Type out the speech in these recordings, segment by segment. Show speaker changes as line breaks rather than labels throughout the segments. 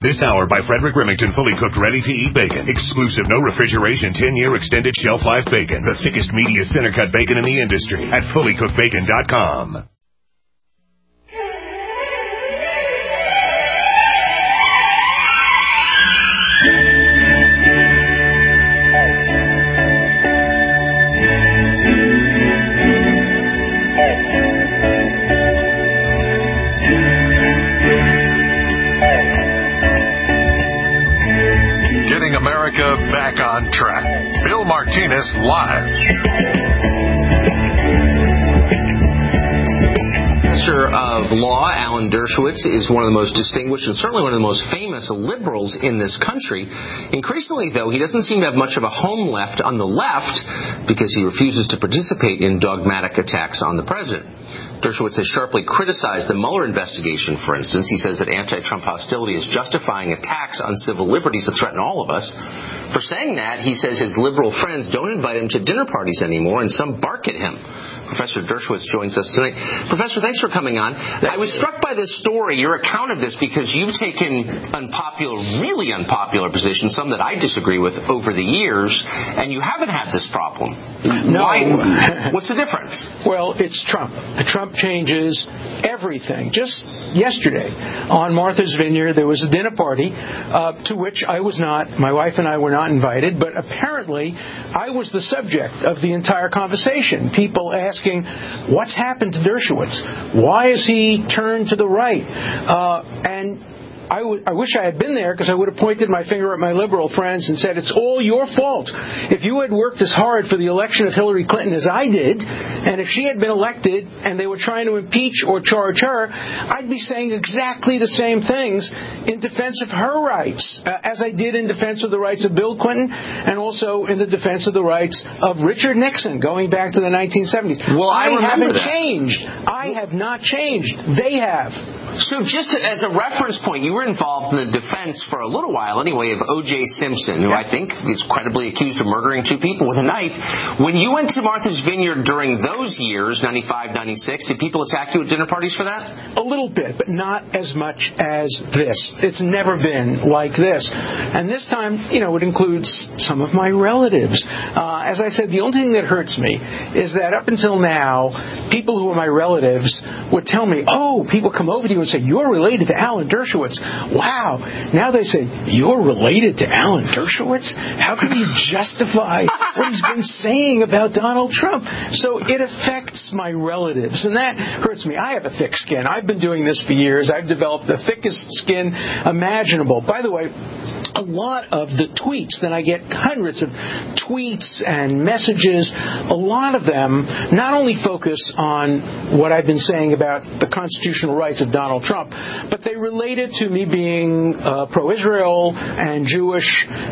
This hour by Frederick Remington, fully cooked, ready-to-eat bacon. Exclusive, no refrigeration, 10-year extended shelf life bacon. The thickest, meatiest center-cut bacon in the industry at fullycookedbacon.com.
America back on track. Bill Martinez live.
Professor of law, Alan Dershowitz, is one of the most distinguished and certainly one of the most famous liberals in this country. Increasingly, though, he doesn't seem to have much of a home left on the left because he refuses to participate in dogmatic attacks on the president. Dershowitz has sharply criticized the Mueller investigation, for instance. He says that anti-Trump hostility is justifying attacks on civil liberties that threaten all of us. For saying that, he says his liberal friends don't invite him to dinner parties anymore, and some bark at him. Professor Dershowitz joins us tonight. Professor, thanks for coming on. I was struck by this story, your account of this, because you've taken really unpopular positions, some that I disagree with over the years, and you haven't had this problem.
No.
Why? What's the difference?
Well, it's Trump. Trump changes everything. Just yesterday on Martha's Vineyard, there was a dinner party to which my wife and I were not invited, but apparently I was the subject of the entire conversation. People asking, what's happened to Dershowitz? Why is he turned to the right? And I wish I had been there, because I would have pointed my finger at my liberal friends and said, it's all your fault. If you had worked as hard for the election of Hillary Clinton as I did, and if she had been elected and they were trying to impeach or charge her, I'd be saying exactly the same things in defense of her rights, as I did in defense of the rights of Bill Clinton and also in the defense of the rights of Richard Nixon going back to the 1970s.
Well, I
haven't changed. I have not changed. They have.
So just as a reference point, you were involved in the defense for a little while anyway of O.J. Simpson, who I think is credibly accused of murdering two people with a knife. When you went to Martha's Vineyard during those years, 95, 96, did people attack you at dinner parties for that?
A little bit, but not as much as this. It's never been like this. And this time, it includes some of my relatives. As I said, the only thing that hurts me is that up until now, people who are my relatives would tell me, people come over to you and say, you're related to Alan Dershowitz. Wow. Now they say, you're related to Alan Dershowitz? How can you justify what he's been saying about Donald Trump? So it affects my relatives, and that hurts me. I have a thick skin. I've been doing this for years. I've developed the thickest skin imaginable. By the way, a lot of the tweets, then I get hundreds of tweets and messages, a lot of them not only focus on what I've been saying about the constitutional rights of Donald Trump, but they relate it to me being pro-Israel and Jewish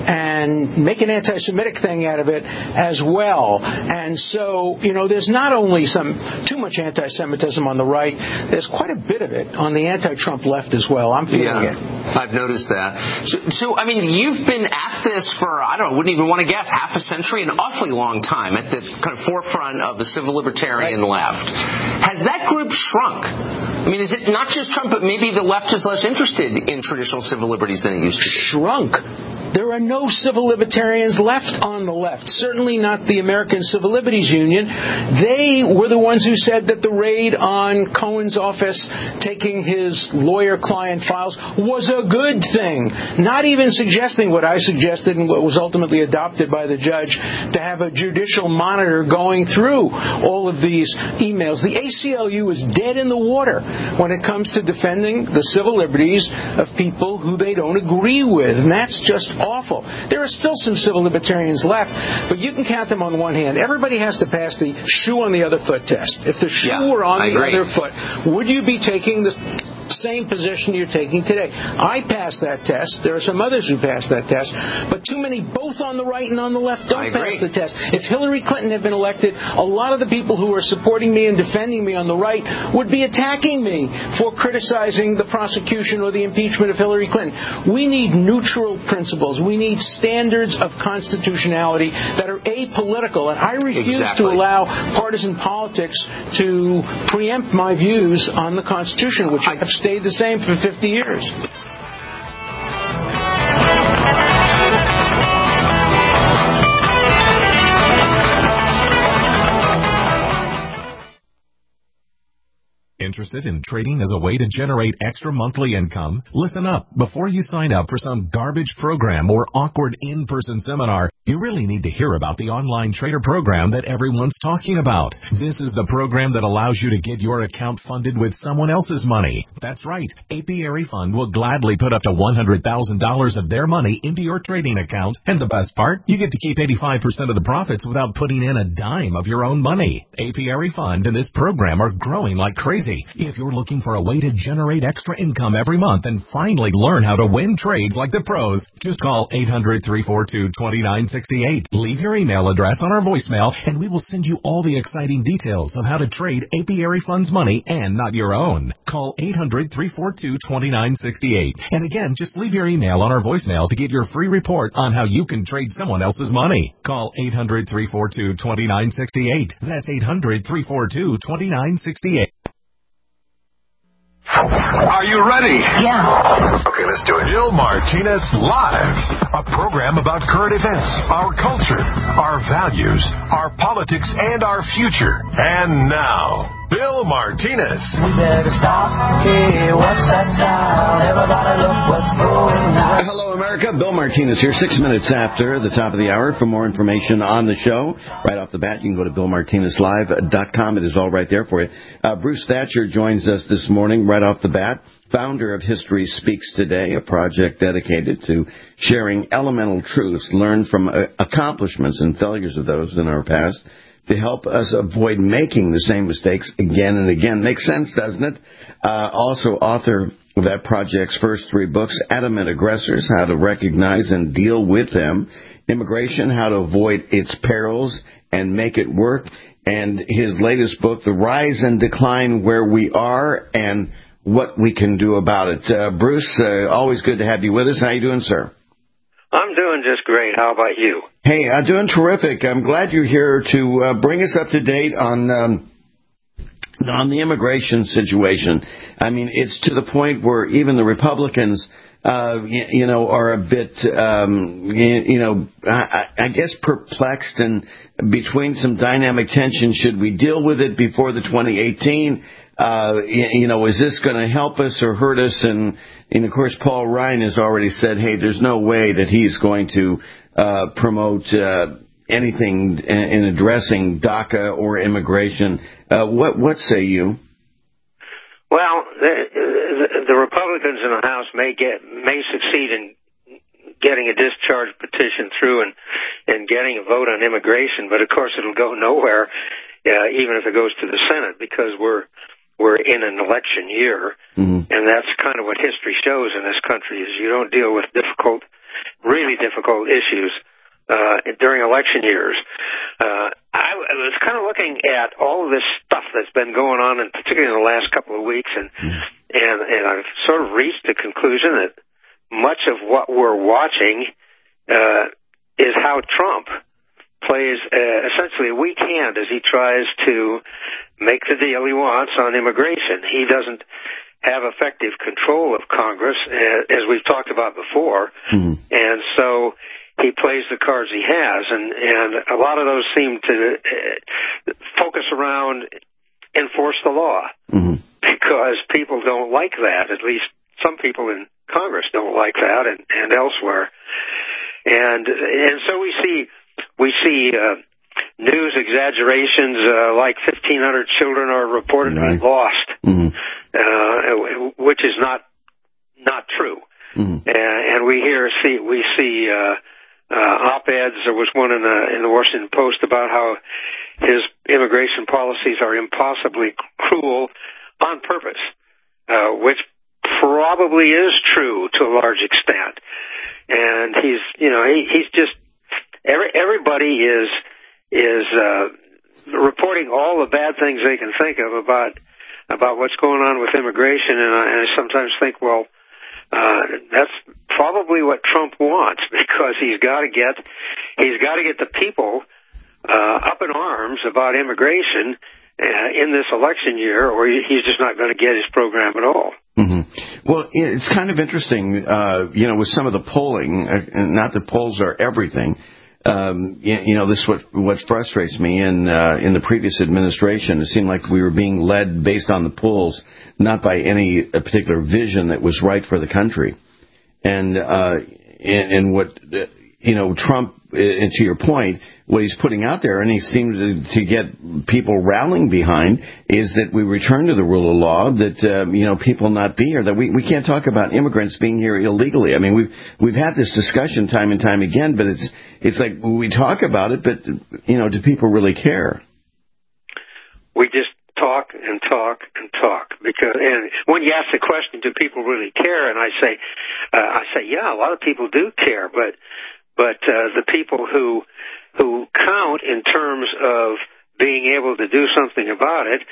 and make an anti-Semitic thing out of it as well. And so, there's not only too much anti-Semitism on the right, there's quite a bit of it on the anti-Trump left as well. I'm feeling it.
I've noticed that. So, you've been at this for, wouldn't even want to guess, half a century, an awfully long time, at the kind of forefront of the civil libertarian left. Has that group shrunk? Is it not just Trump, but maybe the left is less interested in traditional civil liberties than it used to be?
Shrunk. There are no civil libertarians left on the left, certainly not the American Civil Liberties Union. They were the ones who said that the raid on Cohen's office, taking his lawyer-client files, was a good thing. Not even suggesting what I suggested and what was ultimately adopted by the judge, to have a judicial monitor going through all of these emails. The ACLU is dead in the water when it comes to defending the civil liberties of people who they don't agree with, and that's just awful. There are still some civil libertarians left, but you can count them on one hand. Everybody has to pass the shoe on the other foot test. If the shoe were on the other foot, would you be taking the same position you're taking today? I passed that test. There are some others who passed that test, but too many both on the right and on the left don't pass the test. If Hillary Clinton had been elected, a lot of the people who are supporting me and defending me on the right would be attacking me for criticizing the prosecution or the impeachment of Hillary Clinton. We need neutral principles. We need standards of constitutionality that are apolitical, and I refuse to allow partisan politics to preempt my views on the Constitution, which have stayed the same for 50 years.
Interested in trading as a way to generate extra monthly income? Listen up. Before you sign up for some garbage program or awkward in-person seminar, you really need to hear about the online trader program that everyone's talking about. This is the program that allows you to get your account funded with someone else's money. That's right. Apiary Fund will gladly put up to $100,000 of their money into your trading account. And the best part, you get to keep 85% of the profits without putting in a dime of your own money. Apiary Fund and this program are growing like crazy. If you're looking for a way to generate extra income every month and finally learn how to win trades like the pros, just call 800-342-2968. Leave your email address on our voicemail, and we will send you all the exciting details of how to trade Apiary Fund's money and not your own. Call 800-342-2968. And again, just leave your email on our voicemail to get your free report on how you can trade someone else's money. Call 800-342-2968. That's 800-342-2968.
Are you ready?
Yeah.
Okay, let's do it. Bill Martinez Live, a program about current events, our culture, our values, our politics, and our future. And now, Bill Martinez.
We better stop. Hey, what's that sound? Everybody look what's going on.
Hello, America. Bill Martinez here, 6 minutes after the top of the hour. For more information on the show, right off the bat, you can go to BillMartinezLive.com. It is all right there for you. Bruce Thatcher joins us this morning right off the bat, founder of History Speaks Today, a project dedicated to sharing elemental truths learned from accomplishments and failures of those in our past to help us avoid making the same mistakes again and again. Makes sense, doesn't it? Also author of that project's first 3 books, Adamant Aggressors, How to Recognize and Deal with Them, Immigration, How to Avoid Its Perils and Make It Work, and his latest book, The Rise and Decline, Where We Are and What We Can Do About It. Bruce, always good to have you with us. How you doing, sir?
I'm doing just great. How about you?
Hey, doing terrific. I'm glad you're here to bring us up to date on the immigration situation. I mean, it's to the point where even the Republicans, are a bit, I guess perplexed and between some dynamic tension. Should we deal with it before the 2018? Is this going to help us or hurt us? And of course, Paul Ryan has already said, hey, there's no way that he's going to promote anything in addressing DACA or immigration. What say you?
Well, the Republicans in the House may succeed in getting a discharge petition through and getting a vote on immigration, but of course it'll go nowhere, even if it goes to the Senate, because we're in an election year, and that's kind of what history shows in this country, is you don't deal with really difficult issues during election years. I was kind of looking at all of this stuff that's been going on, and particularly in the last couple of weeks, and I've sort of reached the conclusion that much of what we're watching is how Trump plays essentially a weak hand as he tries to make the deal he wants on immigration. He doesn't have effective control of Congress, as we've talked about before, and so he plays the cards he has, and a lot of those seem to focus around enforce the law, because people don't like that. At least some people in Congress don't like that, and elsewhere, and so we see news exaggerations like 1,500 children are reportedly lost, which is not true, and we see op-eds. There was one in the Washington Post about how his immigration policies are impossibly cruel on purpose, which probably is true to a large extent. And he's just everybody is reporting all the bad things they can think of about what's going on with immigration, and I sometimes think, well, that's probably what Trump wants, because he's got to get the people up in arms about immigration in this election year, or he's just not going to get his program at all.
Well, it's kind of interesting, with some of the polling. Not that polls are everything, This is what frustrates me. In the previous administration, it seemed like we were being led based on the polls, not by any particular vision that was right for the country. And what Trump, and to your point, what he's putting out there, and he seems to get people rallying behind, is that we return to the rule of law, that people not be here, that we can't talk about immigrants being here illegally. I mean, we've had this discussion time and time again, but it's like we talk about it, but do people really care?
We just talk and talk and talk, and when you ask the question, do people really care? And I say, yeah, a lot of people do care, but the people who count in terms of being able to do something about it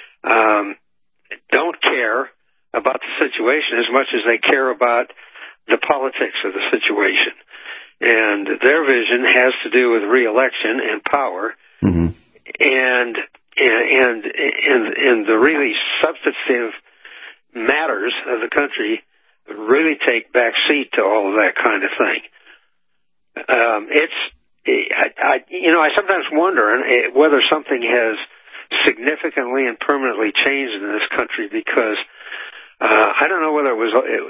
don't care about the situation as much as they care about the politics of the situation. And their vision has to do with re-election and power, mm-hmm. and the really substantive matters of the country really take back seat to all of that kind of thing. I sometimes wonder whether something has significantly and permanently changed in this country, because I don't know whether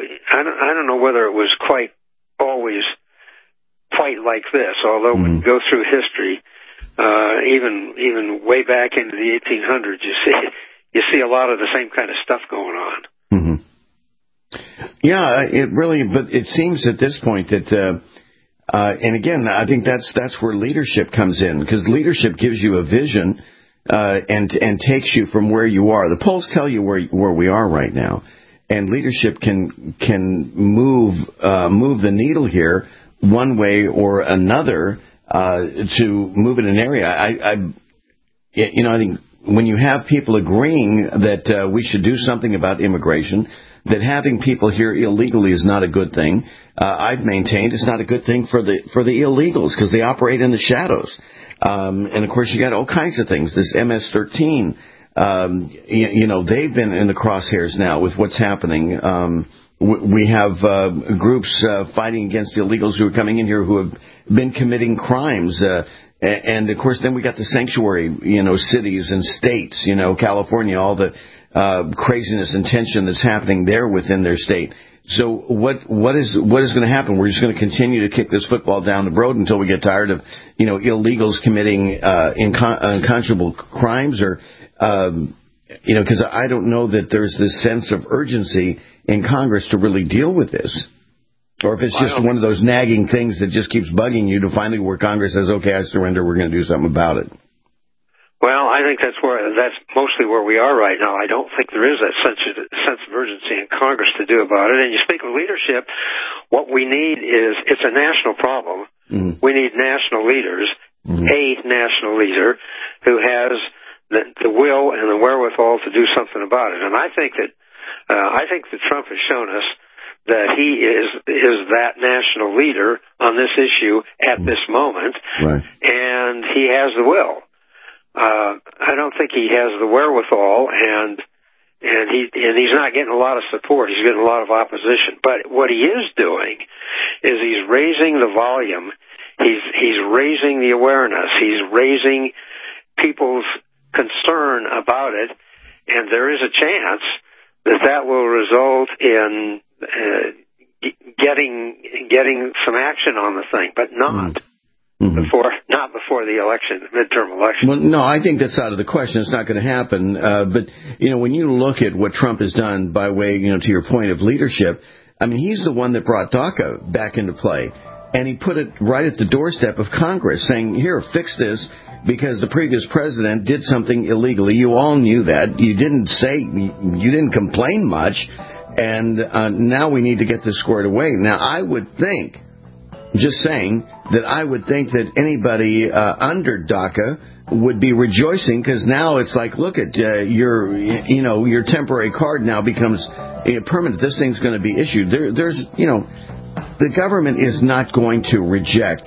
it was quite always quite like this. Although when you go through history, even way back into the 1800s, you see a lot of the same kind of stuff going on.
Mm-hmm. Yeah, but it seems at this point that. And again, I think that's where leadership comes in, because leadership gives you a vision and takes you from where you are. The polls tell you where we are right now, and leadership can move the needle here one way or another to move in an area. I think when you have people agreeing that we should do something about immigration, that having people here illegally is not a good thing. I've maintained it's not a good thing for the illegals, because they operate in the shadows. And of course, you got all kinds of things. This MS-13, they've been in the crosshairs now with what's happening. We have groups fighting against illegals who are coming in here who have been committing crimes. And of course, then we got the sanctuary, cities and states, California, all the craziness and tension that's happening there within their state. So what is going to happen? We're just going to continue to kick this football down the road until we get tired of illegals committing unconscionable crimes, or because I don't know that there's this sense of urgency in Congress to really deal with this, or if it's just one of those nagging things that just keeps bugging you to finally where Congress says, okay, I surrender, we're going to do something about it.
Well, I think that's mostly where we are right now. I don't think there is that sense of urgency in Congress to do about it. And you speak of leadership, what we need it's a national problem. Mm-hmm. We need national leaders, mm-hmm. a national leader who has the will and the wherewithal to do something about it. And I think that Trump has shown us that he is that national leader on this issue at this moment, right. And he has the will. I don't think he has the wherewithal, and he's not getting a lot of support. He's getting a lot of opposition. But what he is doing is he's raising the volume. He's raising the awareness. He's raising people's concern about it, and there is a chance that will result in getting some action on the thing, but not. Mm-hmm. Not before the election, midterm election.
Well, no, I think that's out of the question. It's not going to happen. But when you look at what Trump has done by way, to your point of leadership, I mean, he's the one that brought DACA back into play, and he put it right at the doorstep of Congress, saying, "Here, fix this," because the previous president did something illegally. You all knew that. You didn't complain much, and now we need to get this squared away. Now, I would think. Just saying that I would think that anybody under DACA would be rejoicing, because now it's like, look at your temporary card now becomes permanent. This thing's going to be issued. The government is not going to reject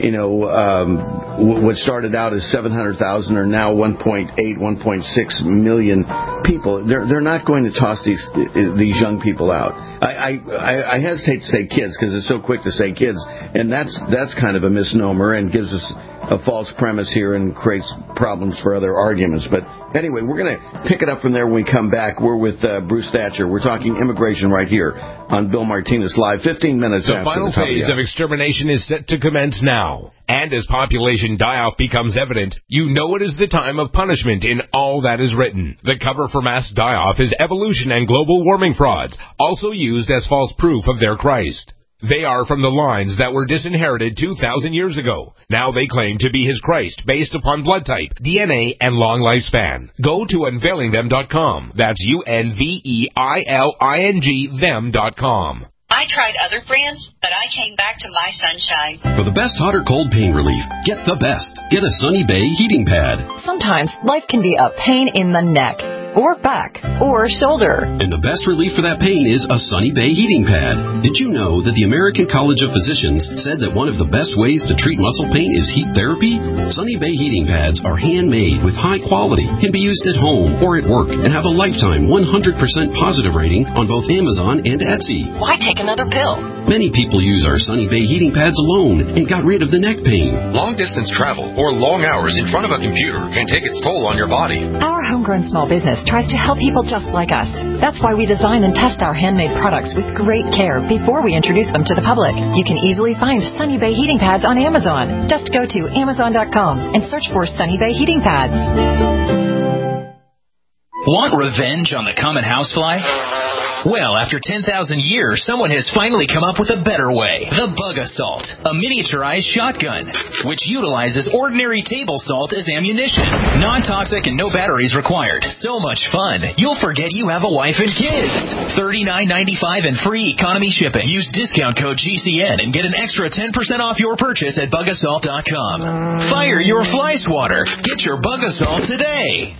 what started out as 700,000 are now 1.8, 1.6 million people. They're not going to toss these young people out. I hesitate to say kids because it's so quick to say kids, and that's kind of a misnomer and gives us a false premise here and creates problems for other arguments. But anyway, we're going to pick it up from there when we come back. We're with Bruce Thatcher. We're talking immigration right here on Bill Martinez Live, 15 minutes after the
final phase of extermination is set to commence now. And as population die-off becomes evident, you know it is the time of punishment in all that is written. The cover for mass die-off is evolution and global warming frauds, also used as false proof of their Christ. They are from the lines that were disinherited 2,000 years ago. Now they claim to be his Christ based upon blood type, DNA, and long lifespan. Go to unveilingthem.com. That's UNVEILING them.com.
I tried other brands, but I came back to My Sunshine.
For the best hot or cold pain relief, get the best. Get a Sunny Bay heating pad.
Sometimes life can be a pain in the neck, or back, or shoulder.
And the best relief for that pain is a Sunny Bay heating pad. Did you know that the American College of Physicians said that one of the best ways to treat muscle pain is heat therapy? Sunny Bay heating pads are handmade with high quality, can be used at home or at work, and have a lifetime 100% positive rating on both Amazon and Etsy.
Why take another pill?
Many people use our Sunny Bay heating pads alone and got rid of the neck pain.
Long-distance travel or long hours in front of a computer can take its toll on your body.
Our homegrown small business tries to help people just like us. That's why we design and test our handmade products with great care before we introduce them to the public. You can easily find Sunny Bay heating pads on Amazon. Just go to Amazon.com and search for Sunny Bay heating pads.
Want revenge on the common housefly? Well, after 10,000 years, someone has finally come up with a better way. The Bug Assault, a miniaturized shotgun, which utilizes ordinary table salt as ammunition. Non-toxic and no batteries required. So much fun, you'll forget you have a wife and kids. $39.95 and free economy shipping. Use discount code GCN and get an extra 10% off your purchase at bugassault.com. Fire your fly swatter. Get your Bug Assault today.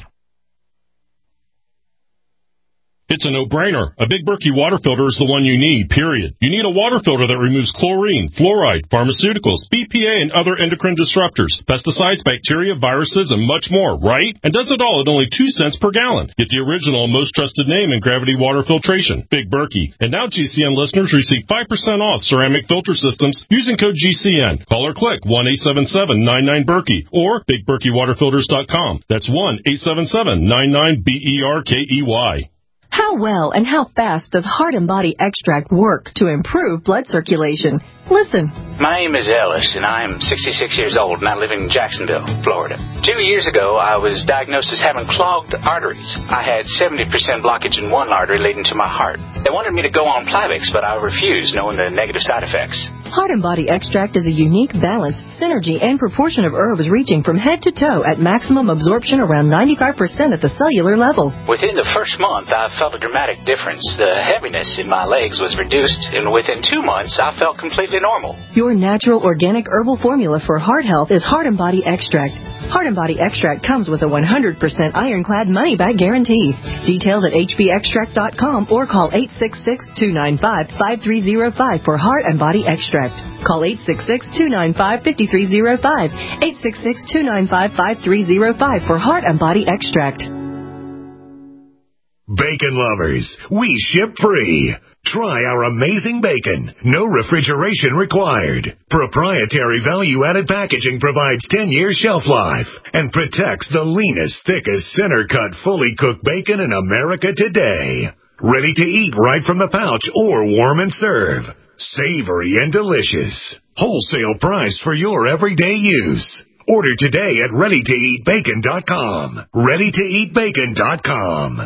It's a no-brainer. A Big Berkey water filter is the one you need, period. You need a water filter that removes chlorine, fluoride, pharmaceuticals, BPA, and other endocrine disruptors, pesticides, bacteria, viruses, and much more, right? And does it all at only 2 cents per gallon. Get the original and most trusted name in gravity water filtration, Big Berkey. And now GCN listeners receive 5% off ceramic filter systems using code GCN. Call or click 1-877-99-BERKEY or BigBerkeyWaterFilters.com. That's 1-877-99-BERKEY.
How well and how fast does Heart and Body Extract work to improve blood circulation? Listen.
My name is Ellis, and I'm 66 years old, and I live in Jacksonville, Florida. 2 years ago, I was diagnosed as having clogged arteries. I had 70% blockage in one artery leading to my heart. They wanted me to go on Plavix, but I refused, knowing the negative side effects.
Heart and Body Extract is a unique balance, synergy, and proportion of herbs reaching from head to toe at maximum absorption around 95% at the cellular level.
Within the first month, I felt a dramatic difference. The heaviness in my legs was reduced, and within 2 months, I felt completely normal.
Your natural organic herbal formula for heart health is Heart and Body Extract. Heart and Body Extract comes with a 100% ironclad money-back guarantee. Details at hbextract.com or call 866-295-5305 for Heart and Body Extract. Call 866-295-5305, 866-295-5305 for Heart and Body Extract.
Bacon lovers, we ship free. Try our amazing bacon. No refrigeration required. Proprietary value-added packaging provides 10-year shelf life and protects the leanest, thickest, center-cut, fully cooked bacon in America today. Ready to eat right from the pouch or warm and serve. Savory and delicious. Wholesale price for your everyday use. Order today at ReadyToEatBacon.com. ReadyToEatBacon.com.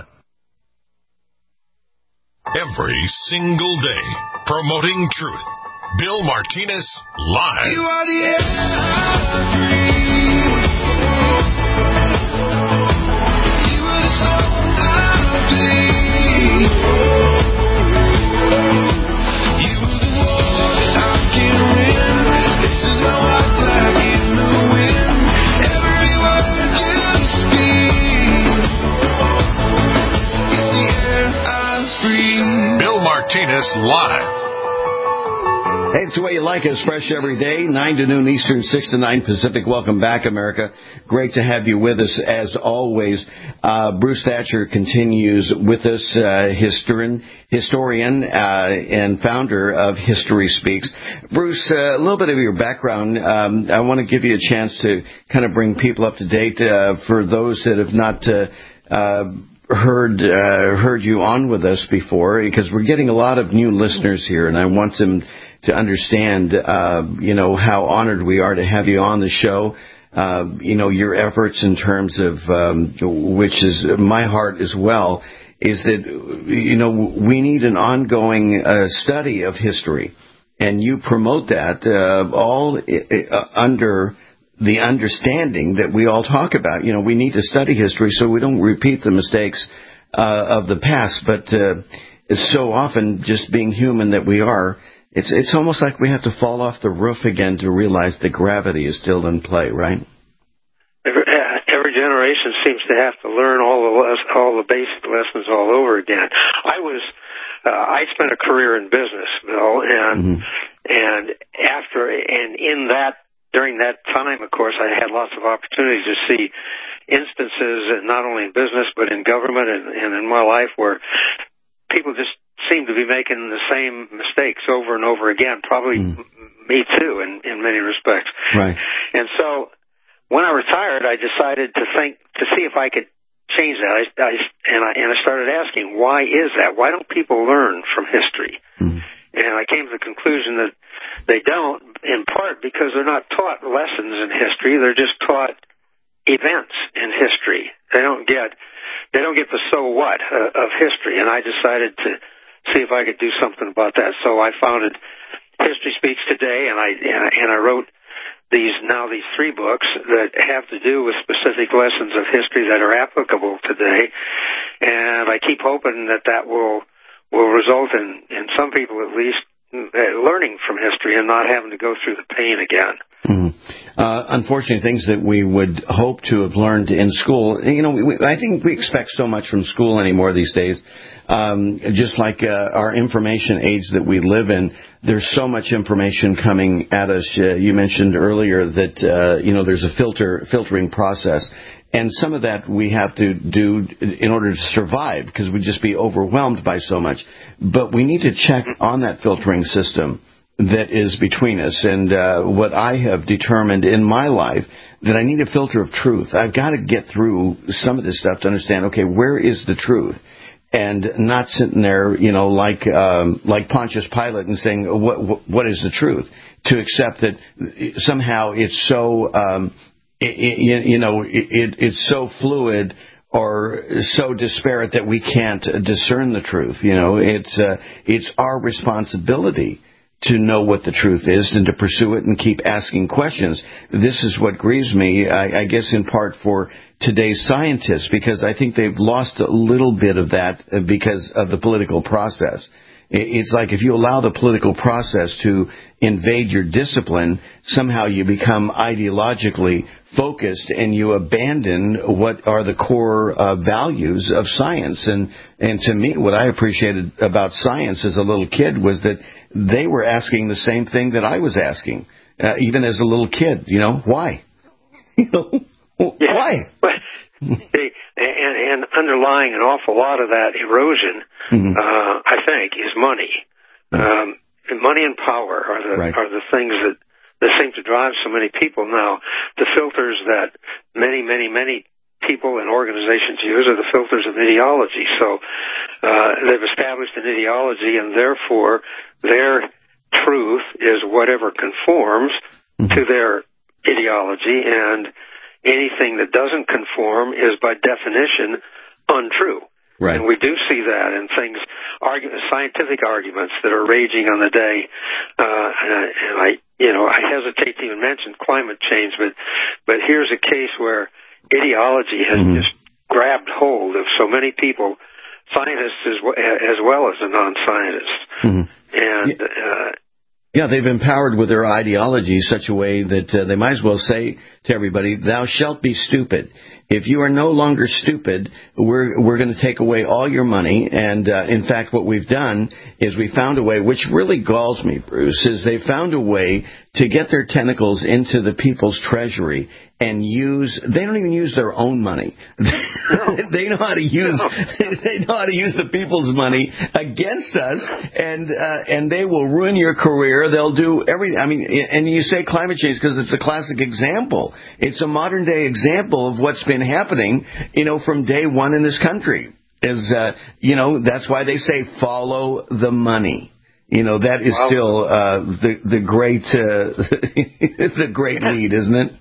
Every single day, promoting truth. Bill Martinez Live.
You are the air I breathe. You are the soul I bleed. You are the war that I can win. This is my life like in the wind. Every word you speak is the air I breathe.
Bill Martinez Live.
Hey, it's the way you like us, fresh every day, 9 to noon Eastern, 6 to 9 Pacific. Welcome back, America. Great to have you with us, as always. Bruce Thatcher continues with us, historian and founder of History Speaks. Bruce, a little bit of your background. I want to give you a chance to kind of bring people up to date for those that have not heard you on with us before, because we're getting a lot of new listeners here, and I want them to understand, how honored we are to have you on the show. Your efforts in terms of, which is my heart as well, is that, we need an ongoing study of history. And you promote that all under the understanding that we all talk about. We need to study history so we don't repeat the mistakes of the past. But so often, just being human that we are, it's almost like we have to fall off the roof again to realize that gravity is still in play, right?
Every generation seems to have to learn all the basic lessons all over again. I spent a career in business, Bill, and during that time, of course, I had lots of opportunities to see instances, not only in business but in government and in my life, where people just seem to be making the same mistakes over and over again. Probably me too, in many respects.
Right.
And so, when I retired, I decided to see if I could change that. I started asking, why is that? Why don't people learn from history? And I came to the conclusion that they don't, in part because they're not taught lessons in history. They're just taught events in history. They don't get the so what of history. And I decided to see if I could do something about that. So I founded History Speaks today, and I wrote these 3 books that have to do with specific lessons of history that are applicable today. And I keep hoping that will result in some people at least learning from history and not having to go through the pain again.
Unfortunately, things that we would hope to have learned in school, I think we expect so much from school anymore these days. Just like our information age that we live in, there's so much information coming at us. You mentioned earlier that there's a filtering process, and some of that we have to do in order to survive, because we'd just be overwhelmed by so much. But we need to check on that filtering system that is between us. And what I have determined in my life, that I need a filter of truth. I've got to get through some of this stuff to understand, okay, where is the truth? And not sitting there, like Pontius Pilate and saying, what is the truth? To accept that somehow it's so, it's so fluid or so disparate that we can't discern the truth. It's our responsibility to know what the truth is and to pursue it and keep asking questions. This is what grieves me, I guess, in part for today's scientists, because I think they've lost a little bit of that because of the political process. It's like if you allow the political process to invade your discipline, somehow you become ideologically focused and you abandon what are the core values of science. And to me, what I appreciated about science as a little kid was that they were asking the same thing that I was asking, even as a little kid. Why? Why?
And underlying an awful lot of that erosion, I think, is money. Money and power are the things that seem to drive so many people now. The filters that many, many, many people and organizations use are the filters of ideology. So they've established an ideology, and therefore their truth is whatever conforms to their ideology, and anything that doesn't conform is by definition untrue.
Right.
And we do see that in things, scientific arguments that are raging on the day. And I hesitate to even mention climate change, but here's a case where ideology has just grabbed hold of so many people, scientists as well as the non-scientists. And
yeah, they've empowered with their ideology such a way that they might as well say to everybody, thou shalt be stupid. if you are no longer stupid, we're going to take away all your money. And in fact, what we've done is we found a way, which really galls me, Bruce, is they found a way to get their tentacles into the people's treasury and they don't even use their own money. They know how to use the people's money against us, and they will ruin your career. They'll do everything. I mean, and you say climate change because it's a classic example. It's a modern day example of what's been happening, from day one in this country. That's why they say follow the money. That is still the great the great lead, isn't it?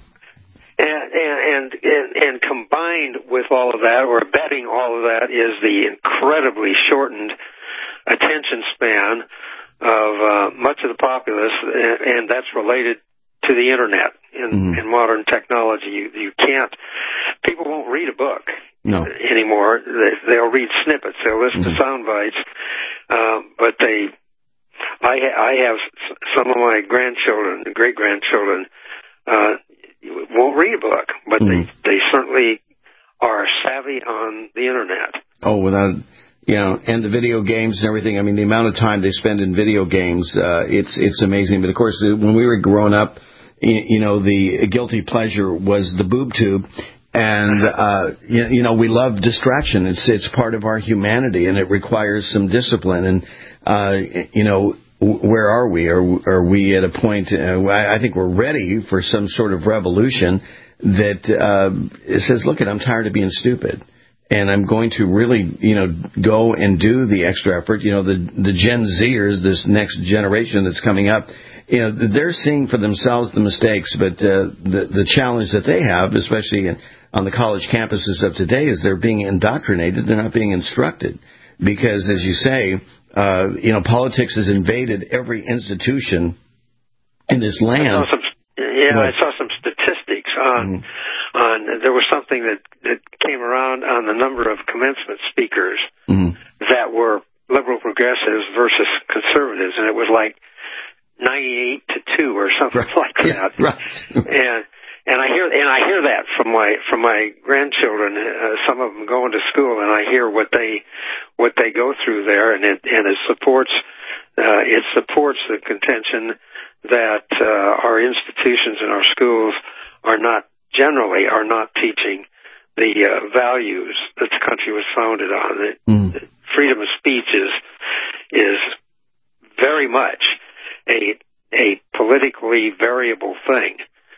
And combined with all of that, or abetting all of that, is the incredibly shortened attention span of much of the populace, and that's related to the internet and modern technology. You can't. People won't read a book anymore. They'll read snippets. They'll listen to sound bites, but I have some of my grandchildren, great-grandchildren, won't read a book, but they certainly are savvy on the internet. Oh, without,
and the video games and everything. I mean, the amount of time they spend in video games, it's amazing. But of course, when we were growing up, the guilty pleasure was the boob tube. And, we love distraction. It's part of our humanity, and it requires some discipline. And, where are we? Are we at a point, I think we're ready for some sort of revolution that says, look, I'm tired of being stupid. And I'm going to really, go and do the extra effort. The Gen Zers, this next generation that's coming up, they're seeing for themselves the mistakes, but the challenge that they have, especially on the college campuses of today, is they're being indoctrinated. They're not being instructed. Because, as you say, politics has invaded every institution in this land.
I saw some statistics on there was something that came around on the number of commencement speakers that were liberal progressives versus conservatives, and it was like 98 to 2 or something like that. Right. And I hear that from my grandchildren. Some of them going to school, and I hear what they go through there, and it supports the contention that our institutions and our schools are not teaching the values that the country was founded on. That freedom of speech is very much a politically variable thing.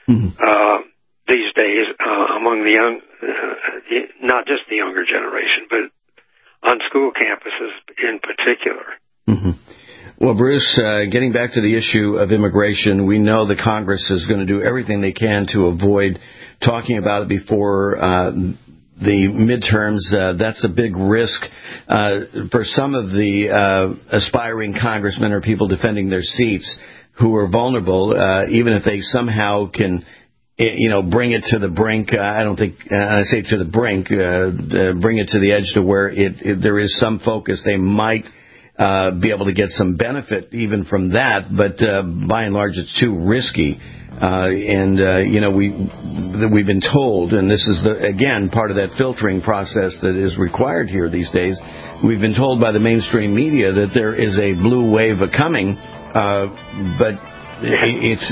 These days, among the young, not just the younger generation, but on school campuses in particular.
Well, Bruce, getting back to the issue of immigration, we know the Congress is going to do everything they can to avoid talking about it before the midterms. That's a big risk for some of the aspiring congressmen or people defending their seats who are vulnerable, even if they somehow can, bring it to the brink. I don't think I say to the brink, bring it to the edge to where there is some focus. They might be able to get some benefit even from that, but by and large, it's too risky. We've been told, and this is again part of that filtering process that is required here these days. We've been told by the mainstream media that there is a blue wave coming, but it's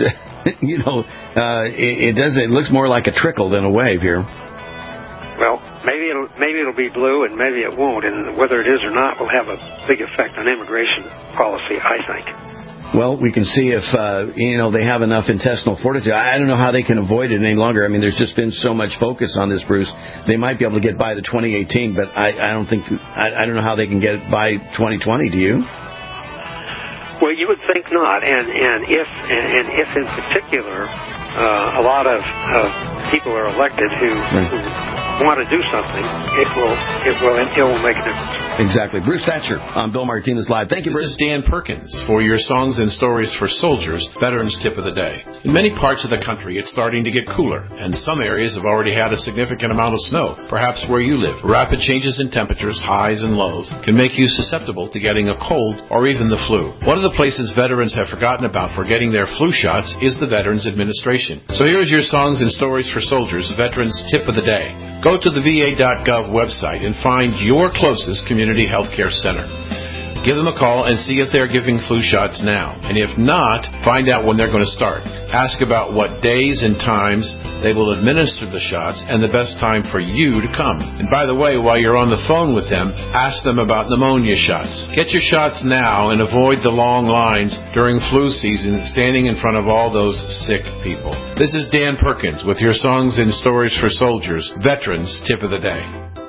it looks more like a trickle than a wave here.
Well, maybe it'll be blue, and maybe it won't, and whether it is or not will have a big effect on immigration policy, I think.
Well, we can see if, they have enough intestinal fortitude. I don't know how they can avoid it any longer. I mean, there's just been so much focus on this, Bruce. They might be able to get by the 2018, but I don't know how they can get it by 2020. Do you?
Well, you would think not. And if in particular, a lot of people are elected who want to do something, it will make a difference.
Exactly. Bruce Thatcher on Bill Martinez Live. Thank you, Bruce.
This is Dan Perkins for your Songs and Stories for Soldiers Veterans Tip of the Day. In many parts of the country, it's starting to get cooler, and some areas have already had a significant amount of snow, perhaps where you live. Rapid changes in temperatures, highs and lows, can make you susceptible to getting a cold or even the flu. One of the places veterans have forgotten about for getting their flu shots is the Veterans Administration. So here's your Songs and Stories for Soldiers Veterans Tip of the Day. Go to the VA.gov website and find your closest community health care center. Give them a call and see if they're giving flu shots now. And if not, find out when they're going to start. Ask about what days and times they will administer the shots and the best time for you to come. And by the way, while you're on the phone with them, ask them about pneumonia shots. Get your shots now and avoid the long lines during flu season standing in front of all those sick people. This is Dan Perkins with your Songs and Stories for Soldiers Veterans Tip of the Day.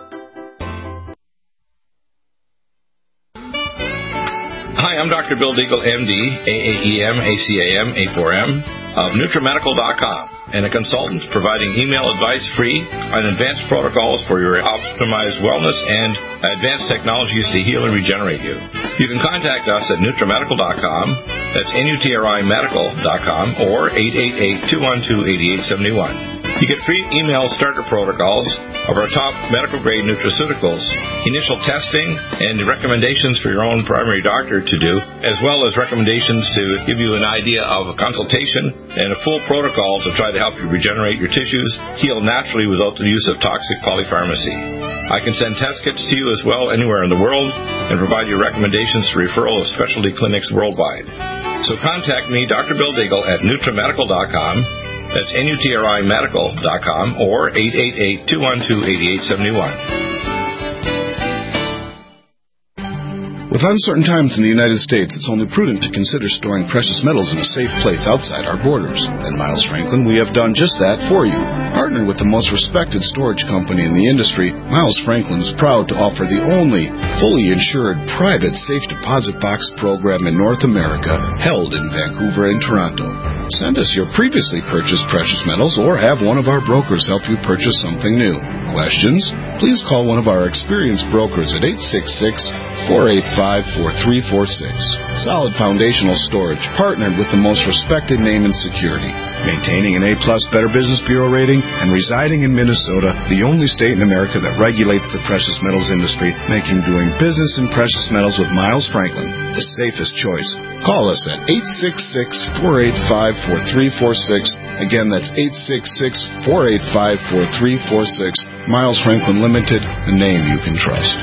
Hi, I'm Dr. Bill Deagle, MD, AAEM, ACAM, A4M, of NutriMedical.com, and a consultant providing email advice free on advanced protocols for your optimized wellness and advanced technologies to heal and regenerate you. You can contact us at NutriMedical.com, that's NutriMedical.com, or 888-212-8871. You get free email starter protocols of our top medical-grade nutraceuticals, initial testing, and recommendations for your own primary doctor to do, as well as recommendations to give you an idea of a consultation and a full protocol to try to help you regenerate your tissues, heal naturally without the use of toxic polypharmacy. I can send test kits to you as well anywhere in the world and provide you recommendations for referral of specialty clinics worldwide. So contact me, Dr. Bill Deagle, at NutriMedical.com. That's NutriMedical.com or 888-212-8871.
With uncertain times in the United States, it's only prudent to consider storing precious metals in a safe place outside our borders. At Miles Franklin, we have done just that for you. Partnered with the most respected storage company in the industry, Miles Franklin is proud to offer the only fully insured private safe deposit box program in North America, held in Vancouver and Toronto. Send us your previously purchased precious metals or have one of our brokers help you purchase something new. Questions? Please call one of our experienced brokers at 866-485-4346. Solid foundational storage, partnered with the most respected name in security. Maintaining an A-plus Better Business Bureau rating and residing in Minnesota, the only state in America that regulates the precious metals industry, making doing business in precious metals with Miles Franklin the safest choice. Call us at 866-485-4346. Again, that's 866-485-4346. Miles Franklin Limited, a name you can trust.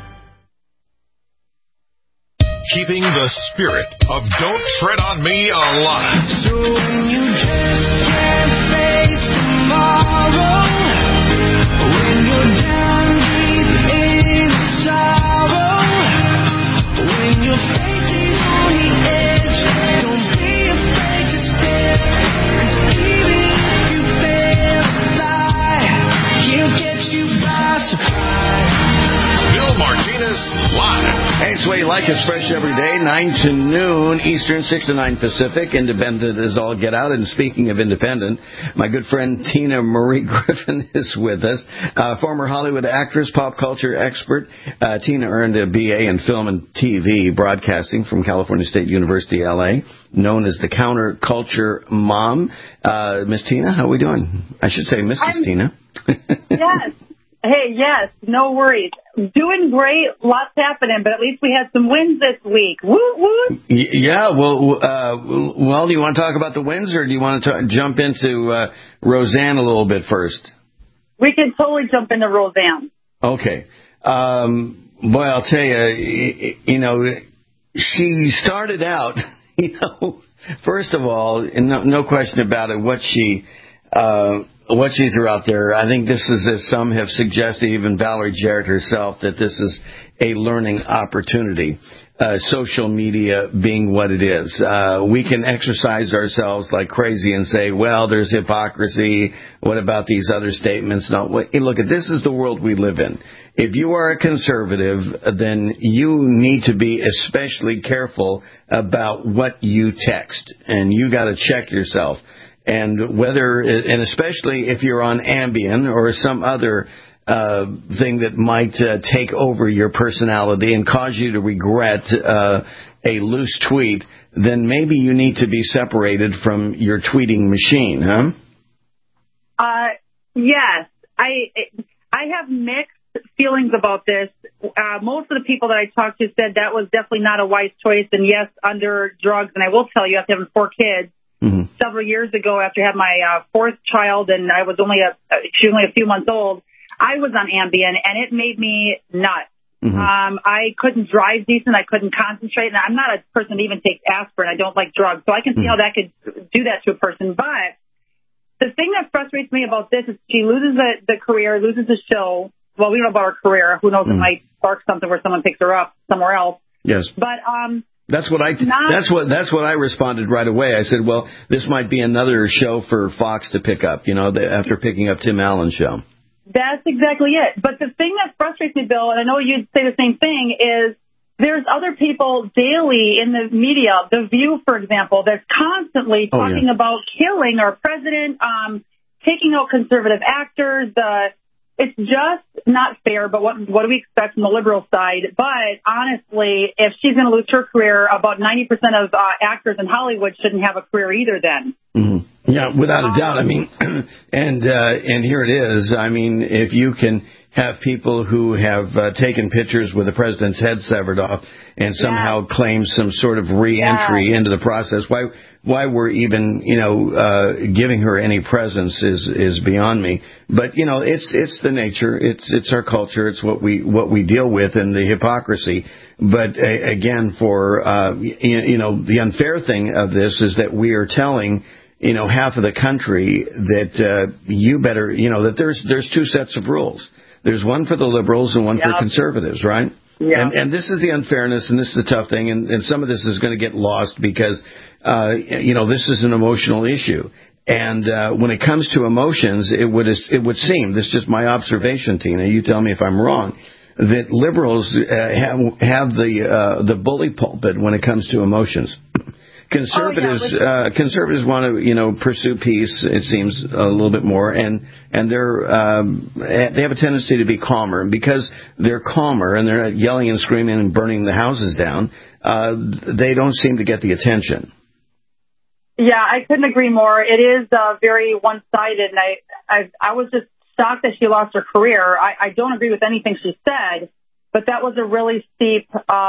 Keeping the spirit of Don't Tread on Me alive.
So when you just can't face tomorrow, when you're down deep in sorrow, when your faith is on the edge, don't be afraid to step, 'cause even if you fail to fly, he'll get you by surprise.
Bill Martinez Live.
Hey, it's the way you like us, fresh every day, 9 to noon Eastern, 6 to 9 Pacific. Independent as all get out. And speaking of independent, my good friend Tina Marie Griffin is with us. Former Hollywood actress, pop culture expert. Tina earned a BA in film and TV broadcasting from California State University, L.A., known as the Counterculture Mom. Miss Tina, how are we doing? I should say Mrs. Tina.
Yes. Hey, yes, no worries. Doing great, lots happening, but at least we had some wins this week. Woo, woo.
Yeah, well, do you want to talk about the wins, or do you want to jump into Roseanne a little bit first?
We can totally jump into Roseanne.
Okay. Boy, I'll tell you, she started out, first of all, no question about it, what she threw out there. I think this is, as some have suggested, even Valerie Jarrett herself, that this is a learning opportunity. Social media being what it is. We can exercise ourselves like crazy and say, well, there's hypocrisy. What about these other statements? No, look, this is the world we live in. If you are a conservative, then you need to be especially careful about what you text. And you got to check yourself. And especially if you're on Ambien or some other thing that might take over your personality and cause you to regret a loose tweet, then maybe you need to be separated from your tweeting machine, huh?
Yes. I have mixed feelings about this. Most of the people that I talked to said that was definitely not a wise choice, and yes, under drugs. And I will tell you, after having 4 kids, several years ago after I had my fourth child, and I was she was only a few months old. I was on Ambien, and it made me nuts. I couldn't drive decent. I couldn't concentrate. And I'm not a person that even takes aspirin. I don't like drugs. So I can see how that could do that to a person. But the thing that frustrates me about this is she loses the career, loses the show. Well, we don't know about her career. Who knows? It might spark something where someone picks her up somewhere else.
Yes.
But
that's what I responded right away. I said, well, this might be another show for Fox to pick up, after picking up Tim Allen's show.
That's exactly it. But the thing that frustrates me, Bill, and I know you'd say the same thing, is there's other people daily in the media, The View, for example, that's constantly talking about killing our president, taking out conservative actors. It's just not fair, but what do we expect from the liberal side? But honestly, if she's going to lose her career, about 90% of actors in Hollywood shouldn't have a career either then.
Yeah, without a doubt. I mean, and here it is. I mean, if you can have people who have taken pictures with the president's head severed off and somehow claim some sort of re-entry into the process, why we're even, giving her any presence is beyond me. But, it's the nature. It's our culture. It's what we deal with, and the hypocrisy. But again, for, the unfair thing of this is that we are telling half of the country that you better, that there's two sets of rules. There's one for the liberals and one for conservatives, right? Yeah. And this is the unfairness, and this is the tough thing, and some of this is going to get lost because, this is an emotional issue. And when it comes to emotions, it would seem, this is just my observation, Tina, you tell me if I'm wrong, that liberals have the bully pulpit when it comes to emotions. Conservatives want to pursue peace. It seems a little bit more, and they have a tendency to be calmer. And because they're calmer and they're not yelling and screaming and burning the houses down, they don't seem to get the attention.
Yeah, I couldn't agree more. It is very one-sided, and I was just shocked that she lost her career. I don't agree with anything she said, but that was a really steep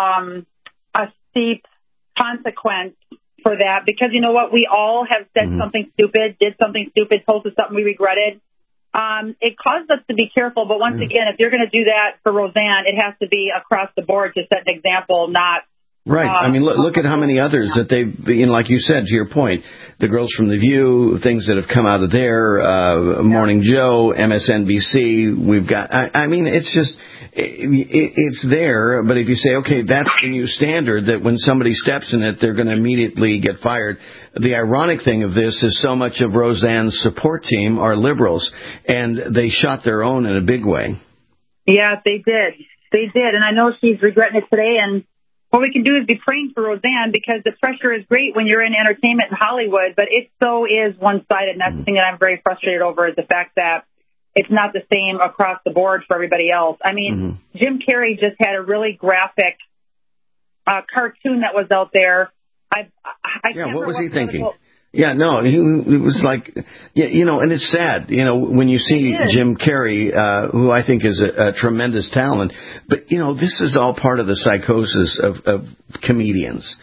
consequence for that, because you know what, we all have said something stupid, did something stupid, told us something we regretted. It caused us to be careful, but once again, if you're going to do that for Roseanne, it has to be across the board to set an example, not right. I mean, look at how many others that they've, like you said, to your point, the girls from The View, things that have come out of there, Morning Joe, MSNBC, we've got, I mean, it's just, it's there, but if you say, okay, that's the new standard, that when somebody steps in it, they're going to immediately get fired. The ironic thing of this is so much of Roseanne's support team are liberals, and they shot their own in a big way. Yeah, they did. They did, and I know she's regretting it today, and what we can do is be praying for Roseanne, because the pressure is great when you're in entertainment in Hollywood, but it so is one-sided, and that's the thing that I'm very frustrated over, is the fact that it's not the same across the board for everybody else. I mean, Jim Carrey just had a really graphic cartoon that was out there. I can't what was he thinking? Yeah, no, it was like, and it's sad, when you see Jim Carrey, who I think is a tremendous talent, but, this is all part of the psychosis of comedians.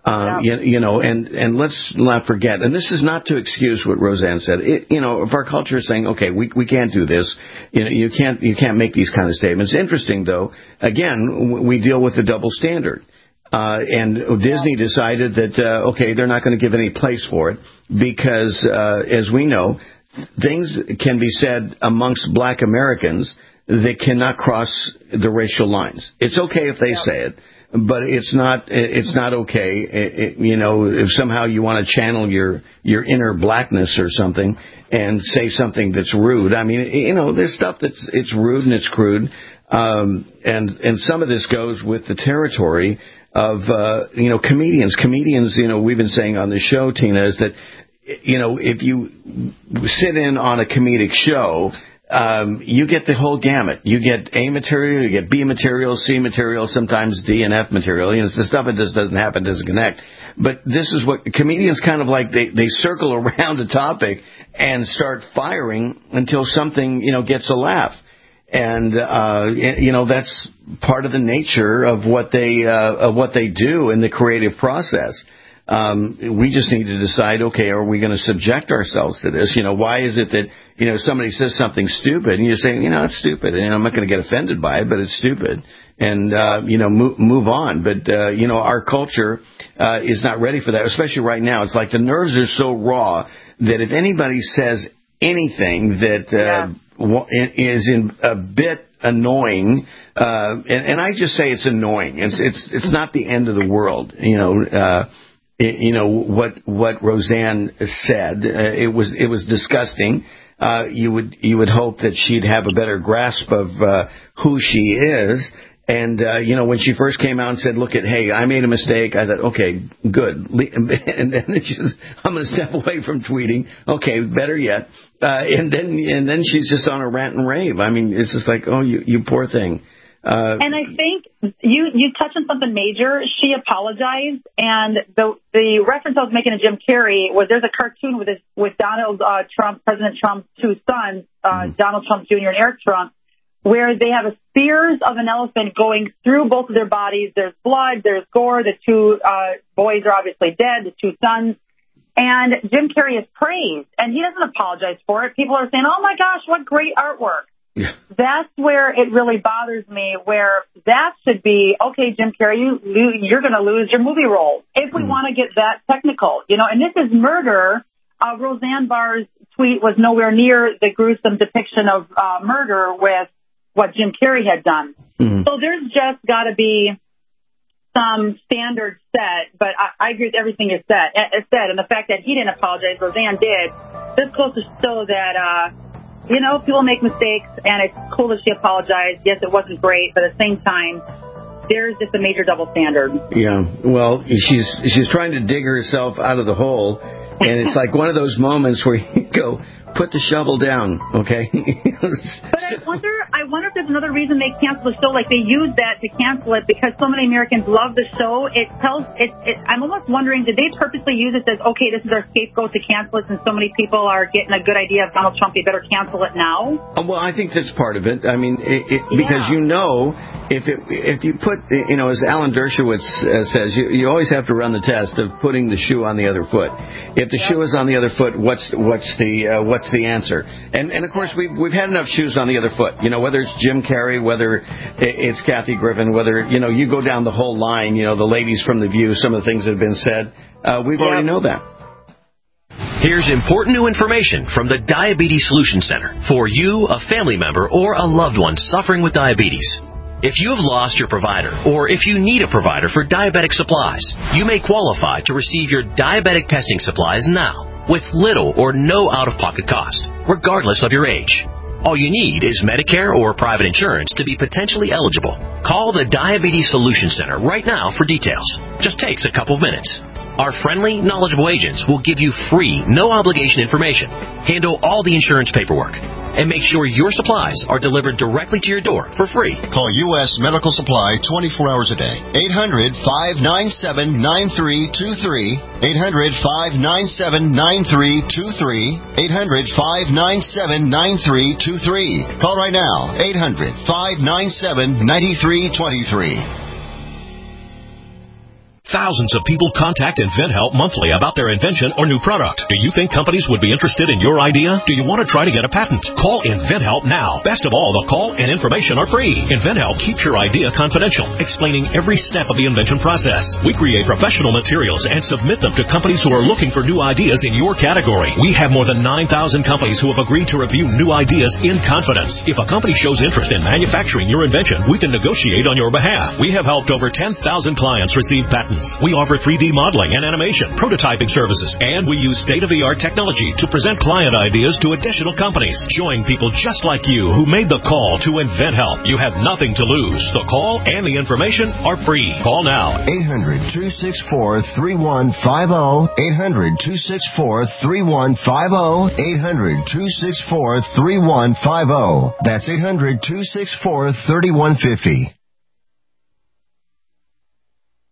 And let's not forget, and this is not to excuse what Roseanne said. If our culture is saying, okay, we can't do this, you can't make these kind of statements. Interesting, though, again, we deal with the double standard. And Disney decided that, okay, they're not going to give any place for it because, as we know, things can be said amongst black Americans that cannot cross the racial lines. It's okay if they say it, but it's not okay, if somehow you want to channel your inner blackness or something and say something that's rude. I mean, there's stuff it's rude and it's crude. And some of this goes with the territory of, comedians. Comedians, we've been saying on the show, Tina, is that, if you sit in on a comedic show, you get the whole gamut. You get A material, you get B material, C material, sometimes D and F material. It's the stuff that just doesn't happen, doesn't connect. But this is what comedians kind of like, they circle around a topic and start firing until something, gets a laugh. And, that's part of the nature of what they do in the creative process.
We just need to decide, okay, are we going to subject ourselves to this? Why is it that, somebody says something stupid and you say, it's stupid, and I'm not going to get offended by it, but it's stupid, and, move on. But, our culture, is not ready for that, especially right now. It's like the nerves are so raw that if anybody says anything that, is a bit annoying, and I just say it's annoying. It's not the end of the world, what Roseanne said. It was disgusting. You would hope that she'd have a better grasp of who she is. And when she first came out and said, hey, I made a mistake, I thought, okay, good. And then I'm going to step away from tweeting. Okay, better yet. And then she's just on a rant and rave. I mean, it's just like, oh, you poor thing.
And I think you touched on something major. She apologized, and the reference I was making to Jim Carrey was there's a cartoon with Donald Trump, President Trump's two sons, Donald Trump Jr. and Eric Trump, where they have spears of an elephant going through both of their bodies. There's blood, there's gore. The two boys are obviously dead, the two sons. And Jim Carrey is praised, and he doesn't apologize for it. People are saying, oh, my gosh, what great artwork. Yeah. That's where it really bothers me, where that should be, okay, Jim Carrey, you're going to lose your movie role, if we want to get that technical. And this is murder. Roseanne Barr's tweet was nowhere near the gruesome depiction of murder with what Jim Carrey had done. Mm-hmm. So there's just got to be some standard set, but I agree with everything you said. And the fact that he didn't apologize, Roseanne did, this goes to show that, people make mistakes, and it's cool that she apologized. Yes, it wasn't great, but at the same time, there's just a major double standard. Yeah, well, she's trying to dig herself out of the hole, and it's like one of those moments where you go, put the shovel down, okay? But I wonder if there's another reason they cancel the show. Like, they use that to cancel it because so many Americans love the show. I'm almost wondering, did they purposely use it as, okay, this is our scapegoat to cancel it, and so many people are getting a good idea of Donald Trump, you better cancel it now?
Well, I think that's part of it. I mean, because if you put, as Alan Dershowitz says, you always have to run the test of putting the shoe on the other foot. If the shoe is on the other foot, what's the answer? And of course, we've had enough shoes on the other foot. Whether it's Jim Carrey, whether it's Kathy Griffin, whether you go down the whole line. The ladies from The View, some of the things that have been said. We've already know that.
Here's important new information from the Diabetes Solution Center for you, a family member, or a loved one suffering with diabetes. If you have lost your provider, or if you need a provider for diabetic supplies, you may qualify to receive your diabetic testing supplies now with little or no out-of-pocket cost, regardless of your age. All you need is Medicare or private insurance to be potentially eligible. Call the Diabetes Solution Center right now for details. Just takes a couple of minutes. Our friendly, knowledgeable agents will give you free, no-obligation information, handle all the insurance paperwork, and make sure your supplies are delivered directly to your door for free.
Call U.S. Medical Supply 24 hours a day. 800-597-9323. 800-597-9323. 800-597-9323. Call right now. 800-597-9323.
Thousands of people contact InventHelp monthly about their invention or new product. Do you think companies would be interested in your idea? Do you want to try to get a patent? Call InventHelp now. Best of all, the call and information are free. InventHelp keeps your idea confidential, explaining every step of the invention process. We create professional materials and submit them to companies who are looking for new ideas in your category. We have more than 9,000 companies who have agreed to review new ideas in confidence. If a company shows interest in manufacturing your invention, we can negotiate on your behalf. We have helped over 10,000 clients receive patents. We offer 3D modeling and animation, prototyping services, and we use state-of-the-art technology to present client ideas to additional companies. Join people just like you who made the call to InventHelp. You have nothing to lose. The call and the information are free. Call now.
800-264-3150. 800-264-3150. 800-264-3150. That's 800-264-3150.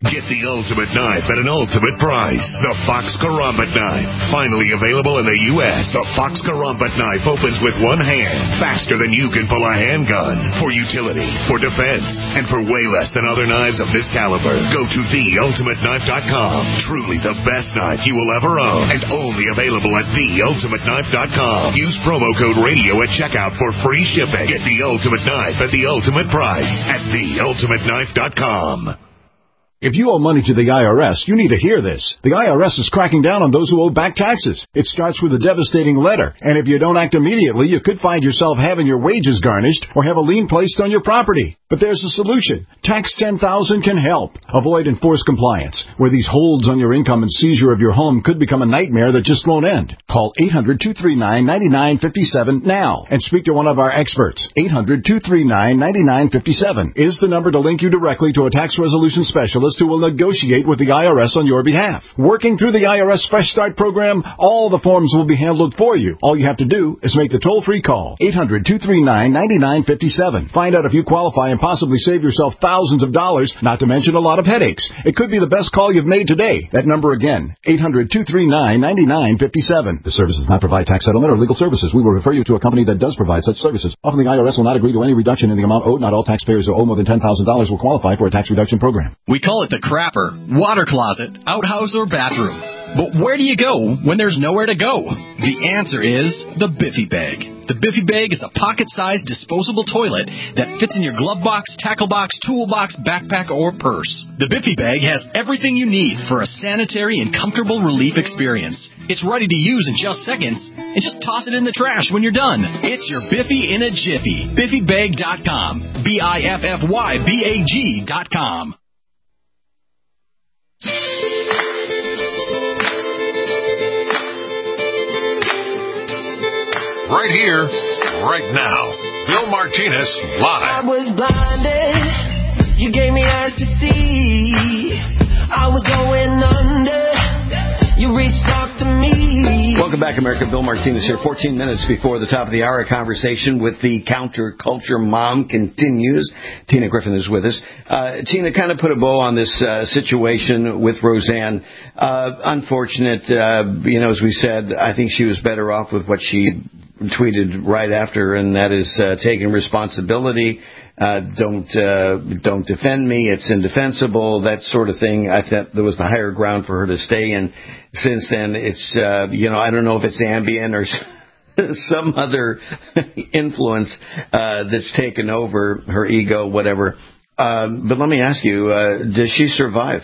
Get the ultimate knife at an ultimate price. The Fox Karambit knife. Finally available in the U.S., the Fox Karambit knife opens with one hand, faster than you can pull a handgun. For utility, for defense, and for way less than other knives of this caliber. Go to theultimateknife.com. Truly the best knife you will ever own, and only available at theultimateknife.com. Use promo code radio at checkout for free shipping. Get the ultimate knife at the ultimate price at theultimateknife.com.
If you owe money to the IRS, you need to hear this. The IRS is cracking down on those who owe back taxes. It starts with a devastating letter, and if you don't act immediately, you could find yourself having your wages garnished or have a lien placed on your property. But there's a solution. Tax 10,000 can help. Avoid enforced compliance, where these holds on your income and seizure of your home could become a nightmare that just won't end. Call 800-239-9957 now and speak to one of our experts. 800-239-9957 is the number to link you directly to a tax resolution specialist who will negotiate with the IRS on your behalf. Working through the IRS Fresh Start program, all the forms will be handled for you. All you have to do is make the toll-free call. 800-239-9957. Find out if you qualify and possibly save yourself thousands of dollars, not to mention a lot of headaches. It could be the best call you've made today. That number again, 800-239-9957. The service does not provide tax settlement or legal services. We will refer you to a company that does provide such services. Often the IRS will not agree to any reduction in the amount owed. Not all taxpayers who owe more than $10,000 will qualify for a tax reduction program.
We call it the crapper, water closet, outhouse, or bathroom. But where do you go when there's nowhere to go? The answer is the Biffy Bag. The Biffy Bag is a pocket-sized disposable toilet that fits in your glove box, tackle box, toolbox, backpack, or purse. The Biffy Bag has everything you need for a sanitary and comfortable relief experience. It's ready to use in just seconds, and just toss it in the trash when you're done. It's your Biffy in a jiffy. BiffyBag.com. BiffyBag.com.
Right here, right now. Bill Martinez live.
I was blinded. You gave me eyes to see. I was going under. You reached out to me.
Welcome back, America. Bill Martinez here. 14 minutes before the top of the hour. A conversation with the counterculture mom continues. Tina Griffin is with us. Tina, kind of put a bow on this situation with Roseanne. Unfortunate, as we said, I think she was better off with what she tweeted right after, and that is taking responsibility. Don't defend me. It's indefensible. That sort of thing. I thought there was the higher ground for her to stay in. Since then, it's I don't know if it's Ambien or some other influence that's taken over her ego, whatever. But let me ask you: does she survive?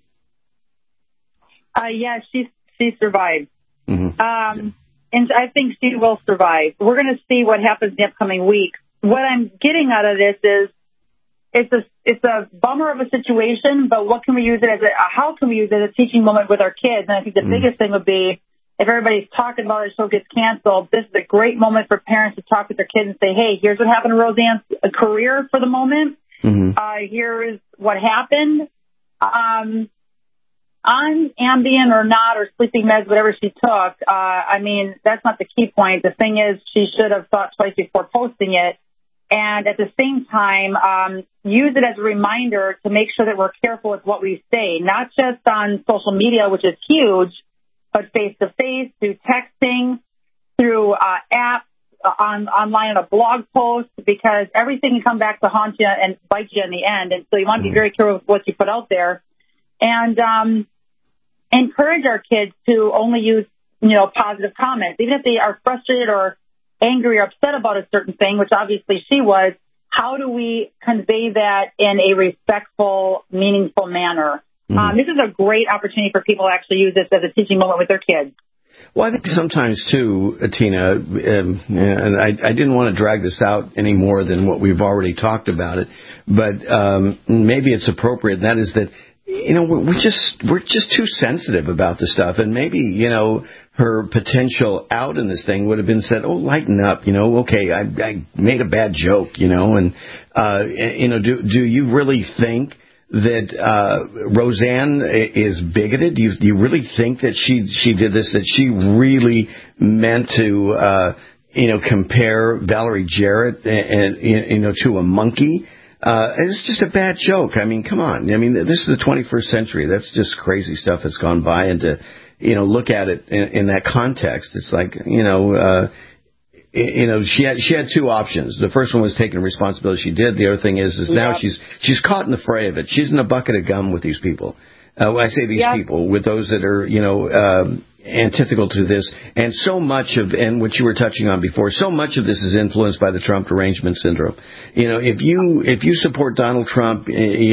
Yeah, she survived.
Mm-hmm.
And I think she will survive. We're going to see what happens in the upcoming week. What I'm getting out of this is it's a bummer of a situation, but what can we use it as how can we use it as a teaching moment with our kids? And I think the biggest thing would be if everybody's talking about it, the show gets canceled, this is a great moment for parents to talk with their kids and say, hey, here's what happened to Roseanne's career for the moment.
Mm-hmm.
Here's what happened. On Ambien or not, or sleeping meds, whatever she took, that's not the key point. The thing is, she should have thought twice before posting it. And at the same time, use it as a reminder to make sure that we're careful with what we say, not just on social media, which is huge, but face-to-face, through texting, through apps, online on a blog post, because everything can come back to haunt you and bite you in the end. And so you want to be very careful with what you put out there. And encourage our kids to only use, positive comments. Even if they are frustrated or angry or upset about a certain thing, which obviously she was, how do we convey that in a respectful, meaningful manner? Mm-hmm. This is a great opportunity for people to actually use this as a teaching moment with their kids.
Well, I think sometimes, too, Tina, and I didn't want to drag this out any more than what we've already talked about it, but maybe it's appropriate. That is that, we're just too sensitive about this stuff, and maybe, her potential out in this thing would have been said, lighten up, okay, I made a bad joke, and, do you really think that Roseanne is bigoted? Do you really think that she did this, that she really meant to, compare Valerie Jarrett and to a monkey? It's just a bad joke. I mean, come on. I mean, this is the 21st century. That's just crazy stuff that's gone by. And to, look at it in that context, it's like, she had two options. The first one was taking responsibility. She did. The other thing is now she's caught in the fray of it. She's in a bucket of gum with these people. When I say these people, with those that are, antithetical to this, and so much of, and what you were touching on before, so much of this is influenced by the Trump derangement syndrome. If you support Donald Trump,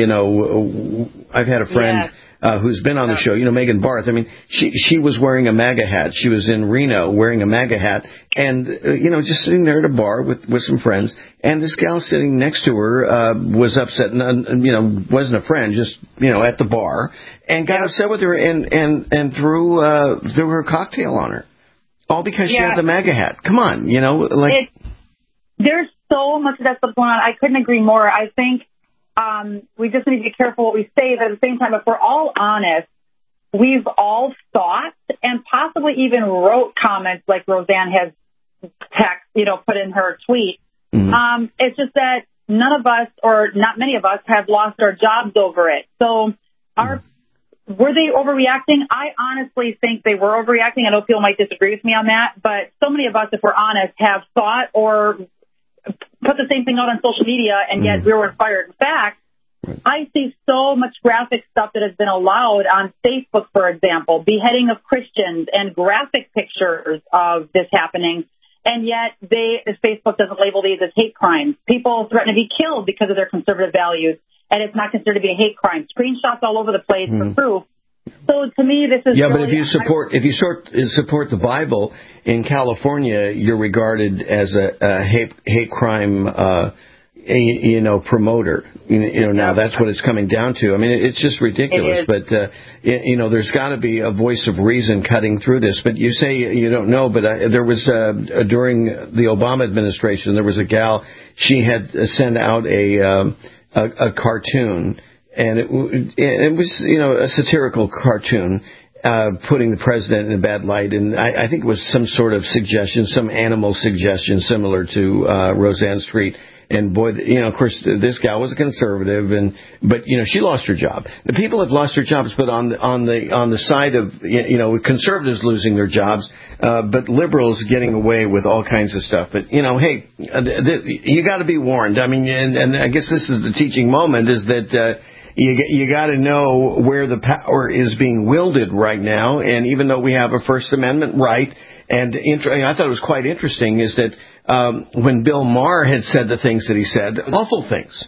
I've had a friend who's been on the show, Megan Barth. I mean, she was wearing a MAGA hat. She was in Reno wearing a MAGA hat, and just sitting there at a bar with some friends, and this gal sitting next to her was upset, and wasn't a friend, just at the bar, and got upset with her and threw her cocktail on her, all because she had the MAGA hat. Come on,
there's so much of that stuff going on. I couldn't agree more. I think we just need to be careful what we say, but at the same time, if we're all honest, we've all thought and possibly even wrote comments like Roseanne has put in her tweet. Mm-hmm. It's just that none of us, or not many of us, have lost our jobs over it. So were they overreacting? I honestly think they were overreacting. I know people might disagree with me on that, but so many of us, if we're honest, have thought or put the same thing out on social media, and yet we were inspired. In fact, I see so much graphic stuff that has been allowed on Facebook, for example, beheading of Christians and graphic pictures of this happening, and yet Facebook doesn't label these as hate crimes. People threaten to be killed because of their conservative values, and it's not considered to be a hate crime. Screenshots all over the place for proof. So to me, this is
but if you support the Bible in California, you're regarded as a hate crime promoter. Now that's what it's coming down to. I mean, it's just ridiculous. But there's got to be a voice of reason cutting through this. But you say you don't know. But there was during the Obama administration, there was a gal. She had sent out a cartoon. And it was, a satirical cartoon, putting the president in a bad light. And I think it was some sort of suggestion, some animal suggestion similar to Roseanne Street. And boy, of course, this gal was a conservative, but she lost her job. The people have lost their jobs, but on the side of conservatives losing their jobs, but liberals getting away with all kinds of stuff. But hey, you got to be warned. I mean, and I guess this is the teaching moment: is that. You got to know where the power is being wielded right now, and even though we have a First Amendment right, and I thought it was quite interesting is that when Bill Maher had said the things that he said, awful things,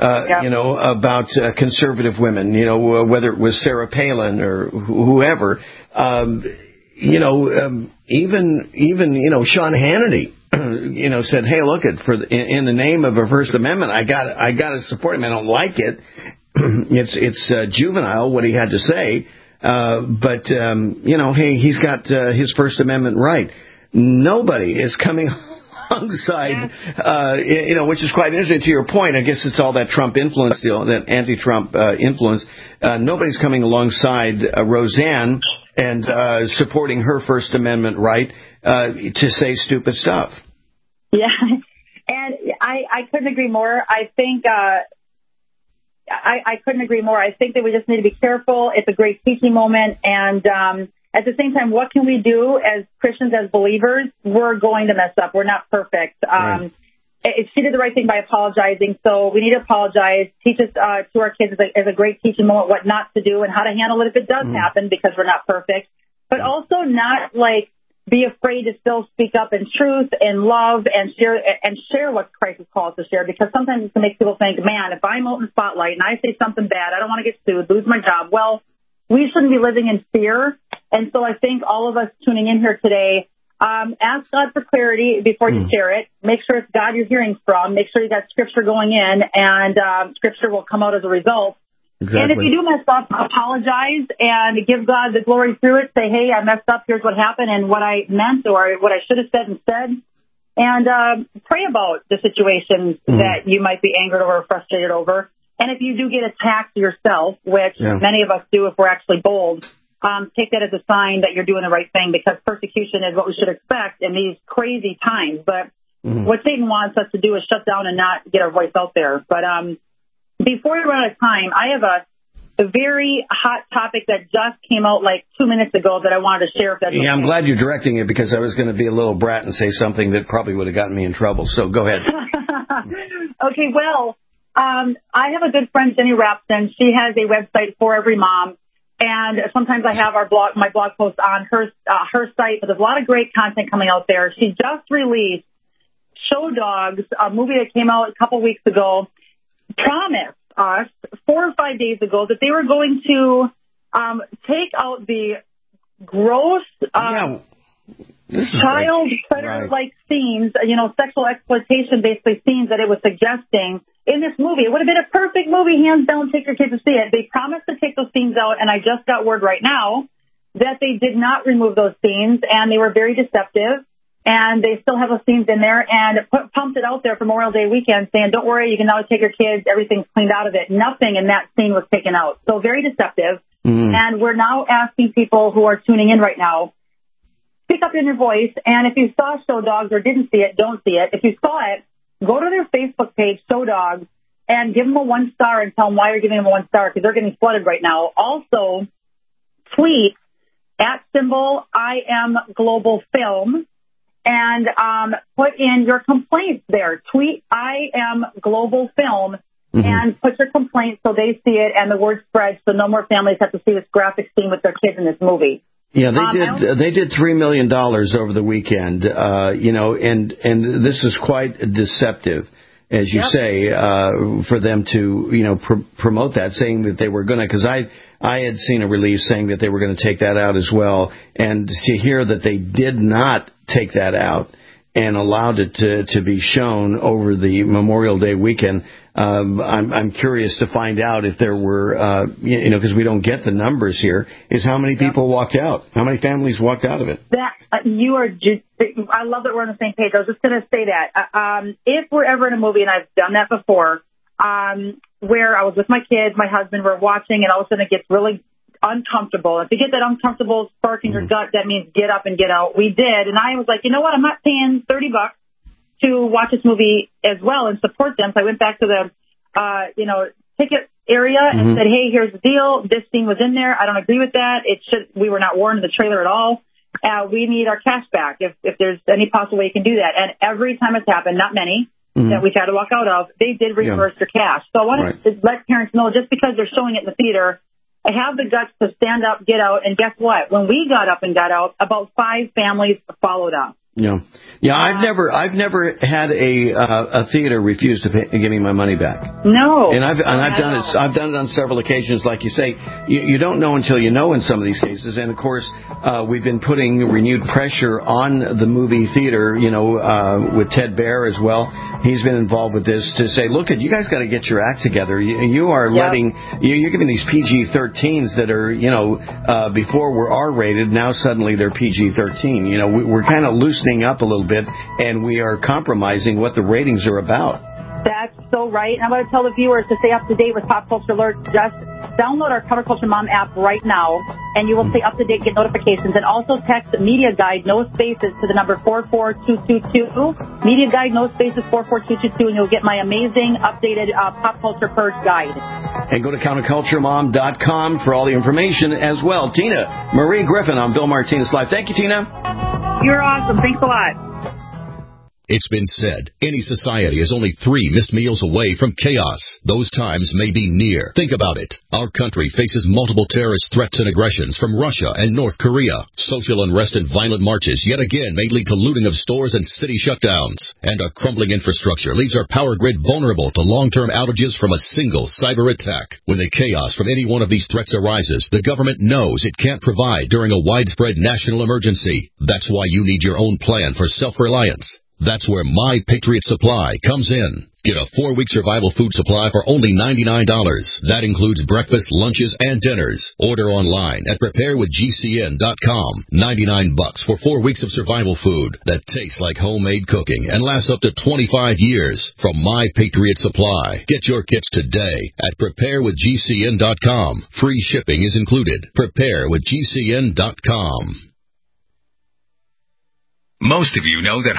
about conservative women, whether it was Sarah Palin or whoever, even Sean Hannity. Said, hey, look, in the name of a First Amendment, I got to support him. I don't like it. It's juvenile what he had to say, but hey, he's got his First Amendment right. Nobody is coming alongside, which is quite interesting. To your point, I guess it's all that Trump influence, that anti-Trump influence. Nobody's coming alongside Roseanne and supporting her First Amendment right to say stupid stuff.
Yeah, and I couldn't agree more. I think. I couldn't agree more. I think that we just need to be careful. It's a great teaching moment. And at the same time, what can we do as Christians, as believers? We're going to mess up. We're not perfect. Right. She did the right thing by apologizing. So we need to apologize, teach us to our kids as a great teaching moment what not to do and how to handle it if it does happen, because we're not perfect. But also not be afraid to still speak up in truth and love and share what Christ has called us to share, because sometimes it can make people think, man, if I'm out in the spotlight and I say something bad, I don't want to get sued, lose my job. Well, we shouldn't be living in fear. And so I think all of us tuning in here today, ask God for clarity before you share it. Make sure it's God you're hearing from. Make sure you got scripture going in, and scripture will come out as a result. Exactly. And if you do mess up, apologize and give God the glory through it. Say, hey, I messed up. Here's what happened and what I meant or what I should have said instead. And pray about the situations that you might be angered over or frustrated over. And if you do get attacked yourself, which many of us do if we're actually bold, take that as a sign that you're doing the right thing, because persecution is what we should expect in these crazy times. But what Satan wants us to do is shut down and not get our voice out there. But before we run out of time, I have a very hot topic that just came out like 2 minutes ago that I wanted to share. If that's
yeah,
okay.
I'm glad you're directing it because I was going to be a little brat and say something that probably would have gotten me in trouble. So go ahead.
Okay, well, I have a good friend, Jenny Rapson. She has a website for every mom, and sometimes I have my blog post on her site. But there's a lot of great content coming out there. She just released Show Dogs, a movie that came out a couple weeks ago. Promised us 4 or 5 days ago that they were going to take out the gross child predator-like scenes, sexual exploitation basically scenes that it was suggesting in this movie. It would have been a perfect movie, hands down, take your kids to see it. They promised to take those scenes out, and I just got word right now that they did not remove those scenes, and they were very deceptive. And they still have those scenes in there and pumped it out there for Memorial Day weekend saying, don't worry, you can now take your kids. Everything's cleaned out of it. Nothing in that scene was taken out. So very deceptive. Mm-hmm. And we're now asking people who are tuning in right now, speak up in your voice. And if you saw Show Dogs or didn't see it, don't see it. If you saw it, go to their Facebook page, Show Dogs, and give them a 1 star and tell them why you're giving them a 1 star because they're getting flooded right now. Also, tweet @IamGlobalFilm. And put in your complaints there. Tweet @IamGlobalFilm and put your complaints so they see it and the word spreads so no more families have to see this graphic scene with their kids in this movie.
Yeah, they did $3 million over the weekend, and this is quite deceptive, as you say, for them to, promote that, saying that they were going to, because I had seen a release saying that they were going to take that out as well, and to hear that they did not take that out and allowed it to be shown over the Memorial Day weekend, I'm curious to find out if there were, because we don't get the numbers here, is how many people walked out, how many families walked out of it.
I love that we're on the same page. I was just going to say that. If we're ever in a movie, and I've done that before, where I was with my kids, my husband, we're watching, and all of a sudden it gets really uncomfortable. If you get that uncomfortable spark in your gut, that means get up and get out. We did, and I was like, you know what? I'm not paying $30 to watch this movie as well and support them. So I went back to the, ticket area and said, hey, here's the deal. This scene was in there. I don't agree with that. We were not warned in the trailer at all. We need our cash back if there's any possible way you can do that. And every time it's happened, not many, that we've had to walk out of, they did reimburse their cash. So I want to let parents know, just because they're showing it in the theater, I have the guts to stand up, get out, and guess what? When we got up and got out, about 5 families followed us.
Yeah. I've never had a theater refuse to give me my money back.
No.
And I've done it. I've done it on several occasions. Like you say, you don't know until you know in some of these cases. And of course, we've been putting renewed pressure on the movie theater. With Ted Baer as well. He's been involved with this to say, look, you guys got to get your act together. You are you're giving these PG-13s that are before were R-rated. Now suddenly they're PG-13. We're kind of loosening up a little bit, and we are compromising what the ratings are about.
That's so right. And I'm going to tell the viewers to stay up to date with Pop Culture Alert. Just download our Cover Culture Mom app right now, and you will stay up to date, get notifications. And also text Media Guide, no spaces, to the number 44222. Media Guide, no spaces, 44222, and you'll get my amazing updated Pop Culture Purge guide.
And go to counterculturemom.com for all the information as well. Tina Marie Griffin on Bill Martinez Live. Thank you, Tina.
You're awesome. Thanks a lot.
It's been said, any society is only 3 missed meals away from chaos. Those times may be near. Think about it. Our country faces multiple terrorist threats and aggressions from Russia and North Korea. Social unrest and violent marches yet again may lead to looting of stores and city shutdowns. And a crumbling infrastructure leaves our power grid vulnerable to long-term outages from a single cyber attack. When the chaos from any one of these threats arises, the government knows it can't provide during a widespread national emergency. That's why you need your own plan for self-reliance. That's where My Patriot Supply comes in. Get a 4-week survival food supply for only $99. That includes breakfast, lunches, and dinners. Order online at preparewithgcn.com. $99 for 4 weeks of survival food that tastes like homemade cooking and lasts up to 25 years from My Patriot Supply. Get your kits today at preparewithgcn.com. Free shipping is included. Preparewithgcn.com.
Most of you know that